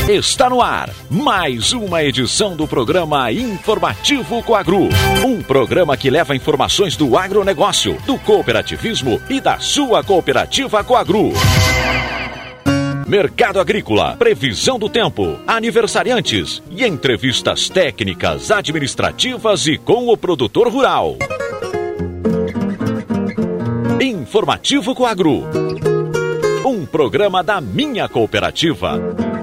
Está no ar mais uma edição do programa Informativo Coagro. Um programa que leva informações do agronegócio, do cooperativismo e da sua cooperativa Coagro. Mercado agrícola, previsão do tempo, aniversariantes e entrevistas técnicas, administrativas e com o produtor rural. Informativo Coagro. Um programa da minha cooperativa.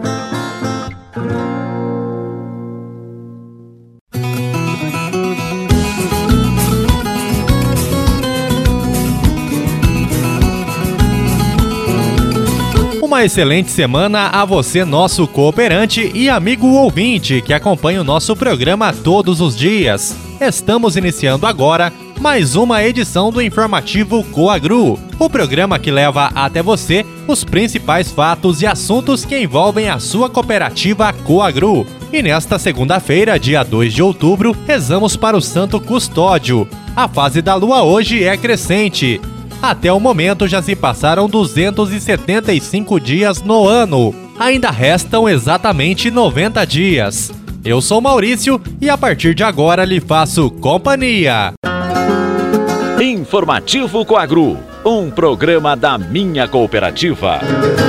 Uma excelente semana a você, nosso cooperante e amigo ouvinte que acompanha o nosso programa todos os dias. Estamos iniciando agora mais uma edição do Informativo Coagro, o programa que leva até você os principais fatos e assuntos que envolvem a sua cooperativa Coagro. E nesta segunda-feira, dia 2 de outubro, rezamos para o Santo Custódio. A fase da lua hoje é crescente. Até o momento já se passaram 275 dias no ano. Ainda restam exatamente 90 dias. Eu sou Maurício e a partir de agora lhe faço companhia. Informativo Coagro, um programa da minha cooperativa.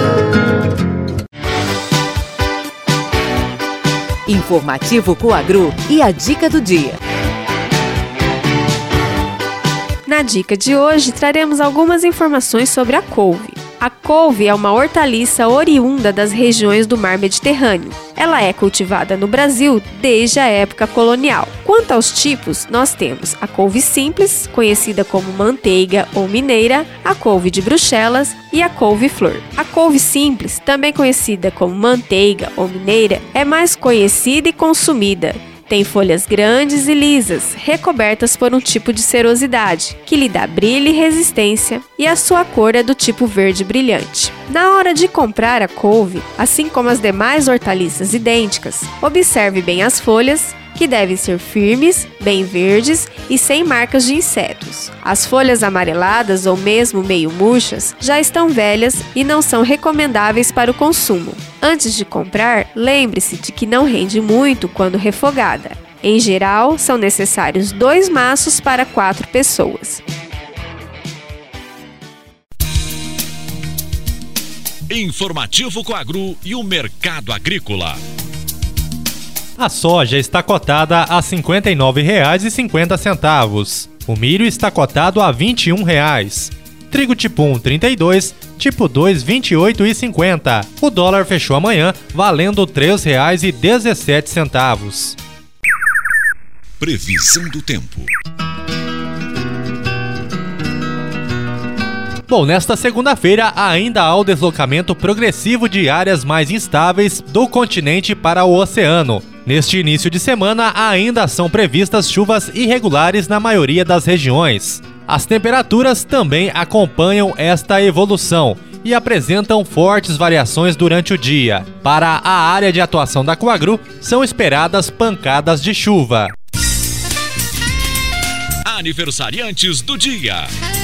Informativo Coagro e a dica do dia. Na dica de hoje, traremos algumas informações sobre a couve. A couve é uma hortaliça oriunda das regiões do mar Mediterrâneo. Ela é cultivada no Brasil desde a época colonial. Quanto aos tipos, nós temos a couve simples, conhecida como manteiga ou mineira, a couve de Bruxelas e a couve-flor. A couve simples, também conhecida como manteiga ou mineira, é mais conhecida e consumida. Tem folhas grandes e lisas, recobertas por um tipo de serosidade, que lhe dá brilho e resistência, e a sua cor é do tipo verde brilhante. Na hora de comprar a couve, assim como as demais hortaliças idênticas, observe bem as folhas, que devem ser firmes, bem verdes e sem marcas de insetos. As folhas amareladas ou mesmo meio murchas já estão velhas e não são recomendáveis para o consumo. Antes de comprar, lembre-se de que não rende muito quando refogada. Em geral, são necessários 2 maços para 4 pessoas. Informativo Coagro e o mercado agrícola. A soja está cotada a R$ 59,50. O milho está cotado a R$ 21. Trigo tipo 1, 32, tipo 2, 28,50. O dólar fechou amanhã valendo R$ 3,17. Previsão do tempo. Bom, nesta segunda-feira ainda há o deslocamento progressivo de áreas mais instáveis do continente para o oceano. Neste início de semana ainda são previstas chuvas irregulares na maioria das regiões. As temperaturas também acompanham esta evolução e apresentam fortes variações durante o dia. Para a área de atuação da Coagro, são esperadas pancadas de chuva. Aniversariantes do dia.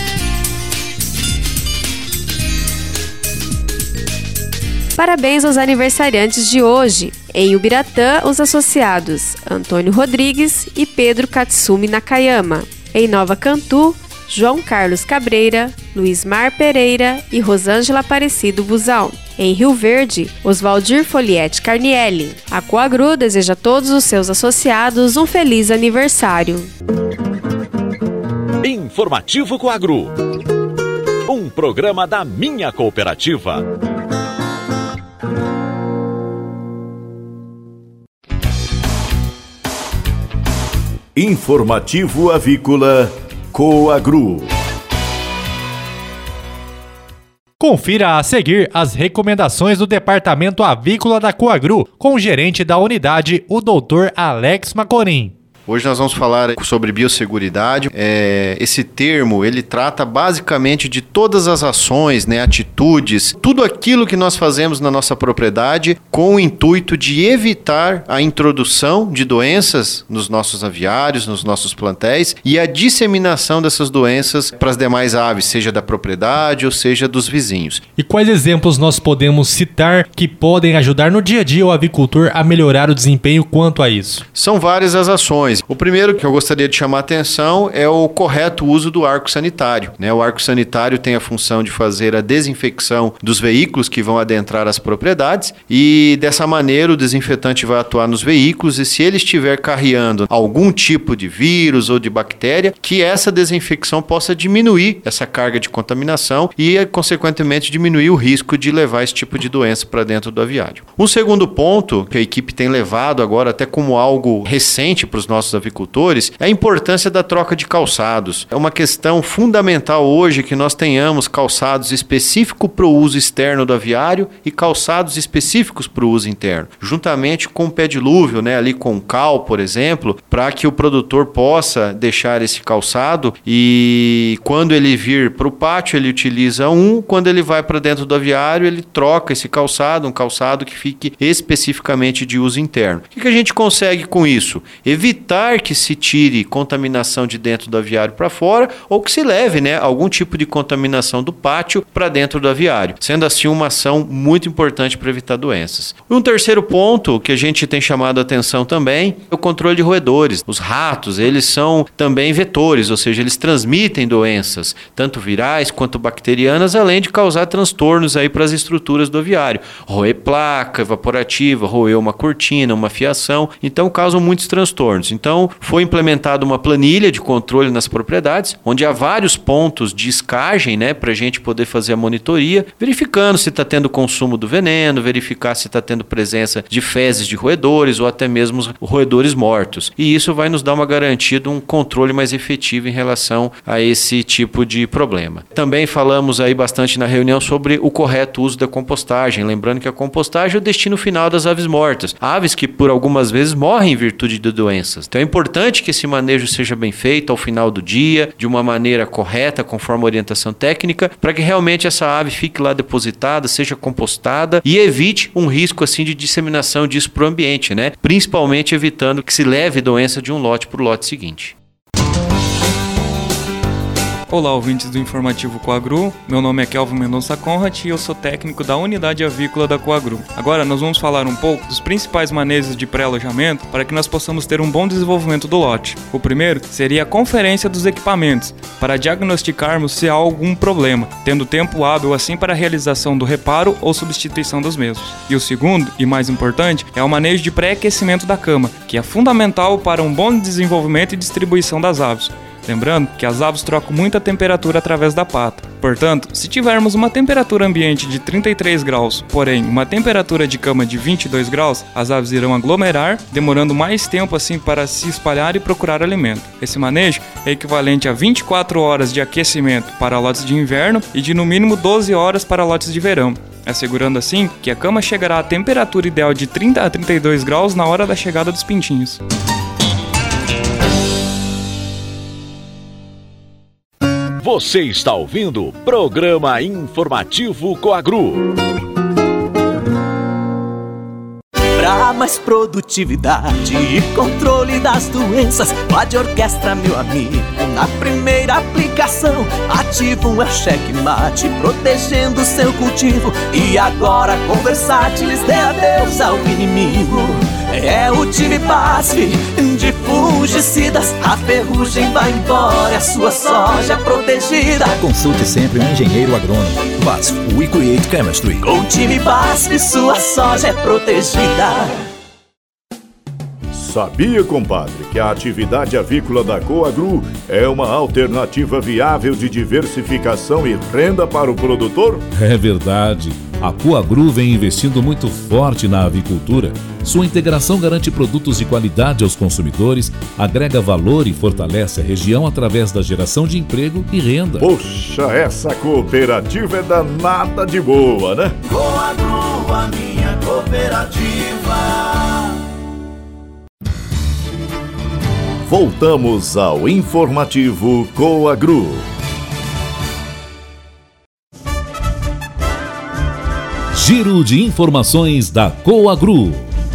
Parabéns aos aniversariantes de hoje. Em Ubiratã, os associados Antônio Rodrigues e Pedro Katsumi Nakayama. Em Nova Cantu, João Carlos Cabreira, Luiz Mar Pereira e Rosângela Aparecido Buzão. Em Rio Verde, Oswaldir Folietti Carnielli. A Coagro deseja a todos os seus associados um feliz aniversário. Informativo Coagro. Um programa da minha cooperativa. Informativo Avícola Coagro. Confira a seguir as recomendações do Departamento Avícola da Coagro, com o gerente da unidade, o Dr. Alex Macorim. Hoje nós vamos falar sobre biosseguridade. Esse termo, ele trata basicamente de todas as ações, né, atitudes, tudo aquilo que nós fazemos na nossa propriedade com o intuito de evitar a introdução de doenças nos nossos aviários, nos nossos plantéis e a disseminação dessas doenças para as demais aves, seja da propriedade ou seja dos vizinhos. E quais exemplos nós podemos citar que podem ajudar no dia a dia o avicultor a melhorar o desempenho quanto a isso? São várias as ações. O primeiro que eu gostaria de chamar a atenção é o correto uso do arco sanitário, né? O arco sanitário tem a função de fazer a desinfecção dos veículos que vão adentrar as propriedades e dessa maneira o desinfetante vai atuar nos veículos e se ele estiver carreando algum tipo de vírus ou de bactéria, que essa desinfecção possa diminuir essa carga de contaminação e, consequentemente, diminuir o risco de levar esse tipo de doença para dentro do aviário. Um segundo ponto que a equipe tem levado agora até como algo recente para os nossos avicultores é a importância da troca de calçados. É uma questão fundamental hoje que nós tenhamos calçados específicos para o uso externo do aviário e calçados específicos para o uso interno, juntamente com o pé dilúvio, né, ali com o cal, por exemplo, para que o produtor possa deixar esse calçado e quando ele vir para o pátio ele utiliza quando ele vai para dentro do aviário ele troca esse calçado, um calçado que fique especificamente de uso interno. O que a gente consegue com isso? Evitar que se tire contaminação de dentro do aviário para fora ou que se leve, né, algum tipo de contaminação do pátio para dentro do aviário, sendo assim uma ação muito importante para evitar doenças. Um terceiro ponto que a gente tem chamado a atenção também é o controle de roedores. Os ratos, eles são também vetores, ou seja, eles transmitem doenças, tanto virais quanto bacterianas, além de causar transtornos aí para as estruturas do aviário. Roer placa evaporativa, roer uma cortina, uma fiação, então causam muitos transtornos. Então, foi implementada uma planilha de controle nas propriedades, onde há vários pontos de escagem, né, para a gente poder fazer a monitoria, verificando se está tendo consumo do veneno, verificar se está tendo presença de fezes de roedores ou até mesmo roedores mortos. E isso vai nos dar uma garantia de um controle mais efetivo em relação a esse tipo de problema. Também falamos aí bastante na reunião sobre o correto uso da compostagem, lembrando que a compostagem é o destino final das aves mortas, aves que por algumas vezes morrem em virtude de doenças. Então é importante que esse manejo seja bem feito ao final do dia, de uma maneira correta, conforme a orientação técnica, para que realmente essa ave fique lá depositada, seja compostada e evite um risco assim de disseminação disso para o ambiente, né? Principalmente evitando que se leve doença de um lote para o lote seguinte. Olá, ouvintes do Informativo Coagru, meu nome é Kelvin Mendonça Conrad e eu sou técnico da Unidade Avícola da Coagru. Agora nós vamos falar um pouco dos principais manejos de pré-alojamento para que nós possamos ter um bom desenvolvimento do lote. O primeiro seria a conferência dos equipamentos, para diagnosticarmos se há algum problema, tendo tempo hábil assim para a realização do reparo ou substituição dos mesmos. E o segundo, e mais importante, é o manejo de pré-aquecimento da cama, que é fundamental para um bom desenvolvimento e distribuição das aves. Lembrando que as aves trocam muita temperatura através da pata. Portanto, se tivermos uma temperatura ambiente de 33 graus, porém uma temperatura de cama de 22 graus, as aves irão aglomerar, demorando mais tempo assim para se espalhar e procurar alimento. Esse manejo é equivalente a 24 horas de aquecimento para lotes de inverno e de no mínimo 12 horas para lotes de verão, assegurando assim que a cama chegará à temperatura ideal de 30 a 32 graus na hora da chegada dos pintinhos. Você está ouvindo o Programa Informativo Coagru. Para mais produtividade e controle das doenças, Vade Orquestra, meu amigo, na primeira aplicação, ativo é o checkmate, protegendo seu cultivo. E agora com Versátilis dê adeus ao inimigo. É o time BASF de fungicidas, a ferrugem vai embora e a sua soja protegida. Consulte sempre um engenheiro agrônomo. BASF, We Create Chemistry. Com o time BASF, sua soja é protegida. Sabia, compadre, que a atividade avícola da Coagru é uma alternativa viável de diversificação e renda para o produtor? É verdade. A Coagru vem investindo muito forte na avicultura. Sua integração garante produtos de qualidade aos consumidores, agrega valor e fortalece a região através da geração de emprego e renda. Poxa, essa cooperativa é danada de boa, né? Coagru, a minha cooperativa. Voltamos ao informativo Coagru. Giro de informações da Coagru.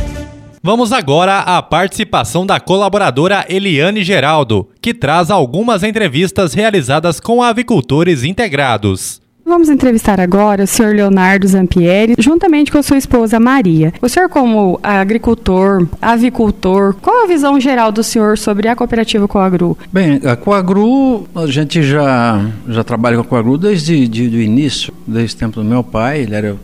Vamos agora à participação da colaboradora Eliane Geraldo, que traz algumas entrevistas realizadas com avicultores integrados. Vamos entrevistar agora o senhor Leonardo Zampieri, juntamente com a sua esposa Maria. O senhor, como agricultor, avicultor, qual a visão geral do senhor sobre a cooperativa Coagru? Bem, a Coagru, a gente já trabalha com a Coagru desde o início, desde o tempo do meu pai, ele era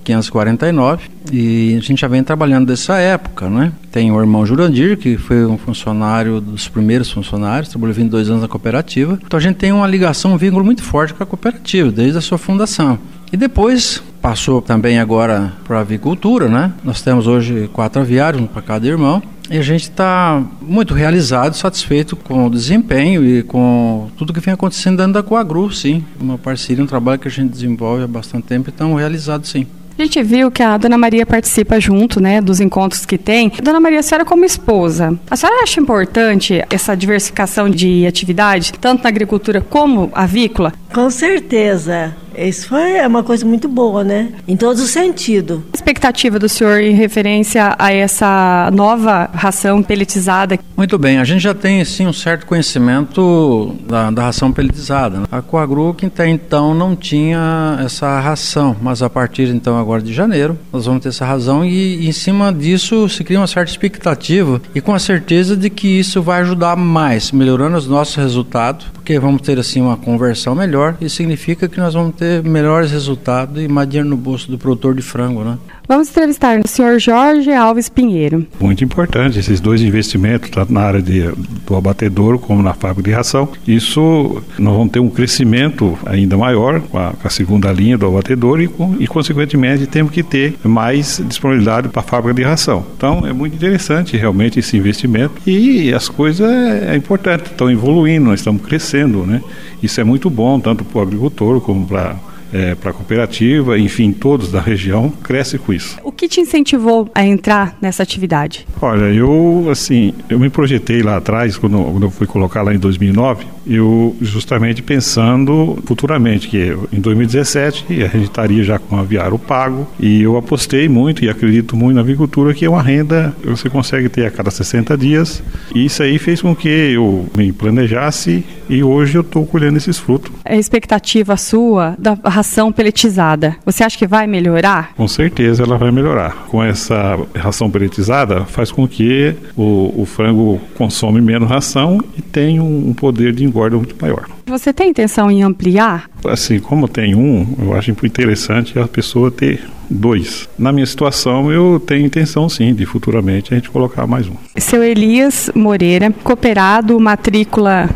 549, e a gente já vem trabalhando dessa época, né? Tem o irmão Jurandir, que foi um funcionário, dos primeiros funcionários, trabalhou 22 anos na cooperativa. Então a gente tem uma ligação, um vínculo muito forte com a cooperativa, desde a sua fundação. E depois passou também agora para a avicultura, né? Nós temos hoje 4 aviários, um para cada irmão. E a gente está muito realizado, satisfeito com o desempenho e com tudo que vem acontecendo dentro da Coagru, sim. Uma parceria, um trabalho que a gente desenvolve há bastante tempo e estamos realizados, sim. A gente viu que a Dona Maria participa junto, né, dos encontros que tem. Dona Maria, a senhora como esposa, a senhora acha importante essa diversificação de atividade, tanto na agricultura como avícola? Com certeza. Isso é uma coisa muito boa, né? Em todos os sentidos. A expectativa do senhor em referência a essa nova ração pelletizada? Muito bem, a gente já tem sim um certo conhecimento da ração pelletizada. A Coagru que até então não tinha essa ração, mas a partir então agora de janeiro nós vamos ter essa ração e em cima disso se cria uma certa expectativa e com a certeza de que isso vai ajudar mais, melhorando os nossos resultados, porque vamos ter assim uma conversão melhor e significa que nós vamos ter melhores resultados e mais dinheiro no bolso do produtor de frango, né? Vamos entrevistar o senhor Jorge Alves Pinheiro. Muito importante esses dois investimentos, tanto na área do abatedouro como na fábrica de ração. Isso, nós vamos ter um crescimento ainda maior com a segunda linha do abatedouro e consequentemente, temos que ter mais disponibilidade para a fábrica de ração. Então, é muito interessante realmente esse investimento e as coisas é importante, estão evoluindo, nós estamos crescendo, né? Isso é muito bom, tanto para o agricultor como para a cooperativa, enfim, todos da região crescem com isso. O que te incentivou a entrar nessa atividade? Olha, eu me projetei lá atrás, quando eu fui colocar lá em 2009, eu justamente pensando futuramente, que em 2017 a gente estaria já com o aviário pago, e eu apostei muito e acredito muito na avicultura, que é uma renda que você consegue ter a cada 60 dias, e isso aí fez com que eu me planejasse e hoje eu estou colhendo esses frutos. A expectativa sua da ração pelletizada, você acha que vai melhorar? Com certeza ela vai melhorar. Com essa ração pelletizada, faz com que o frango consome menos ração e tenha um poder de engorda muito maior. Você tem intenção em ampliar? Assim, como tem eu acho interessante a pessoa ter 2. Na minha situação, eu tenho intenção sim de futuramente a gente colocar mais um. Seu Elias Moreira, cooperado, matrícula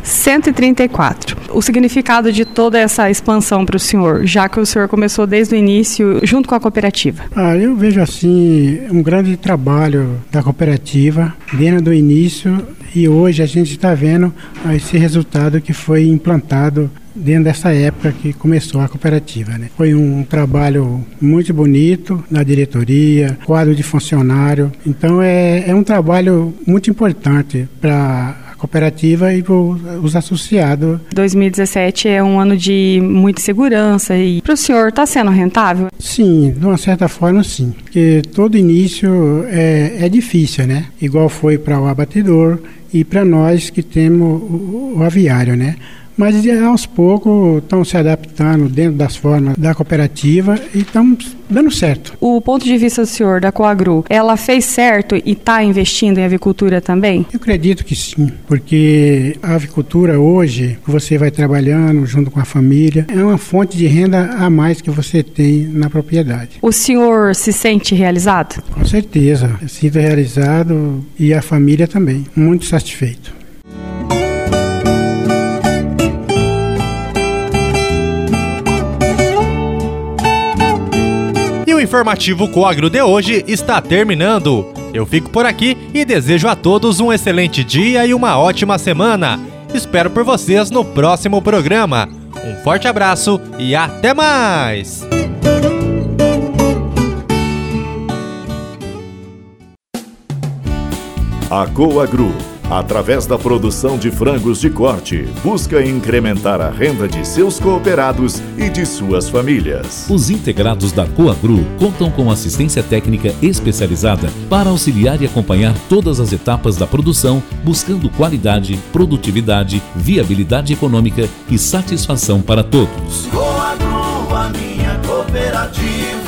134. O significado de toda essa expansão para o senhor, já que o senhor começou desde o início junto com a cooperativa? Eu vejo assim um grande trabalho da cooperativa desde o início e hoje a gente está vendo esse resultado que foi implantado dentro dessa época que começou a cooperativa, né? Foi um trabalho muito bonito na diretoria, quadro de funcionário. Então é um trabalho muito importante para a cooperativa e para os associados. 2017 é um ano de muita segurança e para o senhor está sendo rentável? Sim, de uma certa forma sim, porque todo início é difícil, né? Igual foi para o abatedor e para nós que temos o aviário, né? Mas aos poucos estão se adaptando dentro das formas da cooperativa e estão dando certo. O ponto de vista do senhor, da Coagru, ela fez certo e está investindo em avicultura também? Eu acredito que sim, porque a avicultura hoje, você vai trabalhando junto com a família, é uma fonte de renda a mais que você tem na propriedade. O senhor se sente realizado? Com certeza, eu sinto realizado e a família também, muito satisfeito. O informativo Coagru de hoje está terminando. Eu fico por aqui e desejo a todos um excelente dia e uma ótima semana. Espero por vocês no próximo programa. Um forte abraço e até mais! A Coagru através da produção de frangos de corte, busca incrementar a renda de seus cooperados e de suas famílias. Os integrados da Coagru contam com assistência técnica especializada para auxiliar e acompanhar todas as etapas da produção, buscando qualidade, produtividade, viabilidade econômica e satisfação para todos. Coagru, a minha cooperativa.